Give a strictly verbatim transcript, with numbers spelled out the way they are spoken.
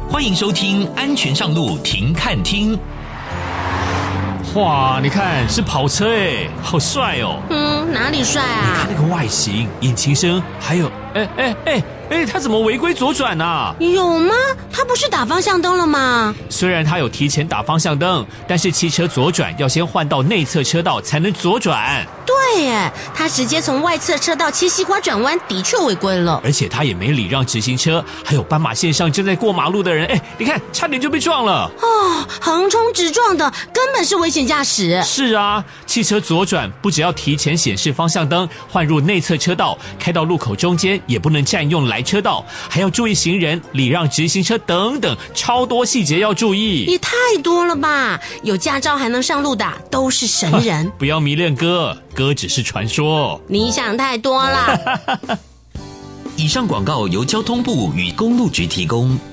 欢迎收听《安全上路停看听》。 哇，你看是跑车哎，好帅哦！ 嗯，哪里帅啊？ 你看那个外形、引擎声，还有，哎哎哎哎，他怎么违规左转啊？ 有吗？他不是打方向灯了吗？ 虽然他有提前打方向灯，但是汽车左转要先换到内侧车道才能左转。 对耶，他直接从外侧车道切西瓜转弯，的确违规了。 而且他也没礼让直行车，还有斑马线上正在过马路的人。哎，你看，差点就被撞了。 哦，横冲直撞的，根本是危险驾驶。 是啊，汽车左转不只要提前显示方向灯，换入内侧车道，开到路口中间也不能占用来车道，还要注意行人、礼让直行车等等，超多细节要注意。 也太多了吧？有驾照还能上路的，都是神人。 不要迷恋哥，哥只是传说。 你想太多了。 以上广告由交通部与公路局提供。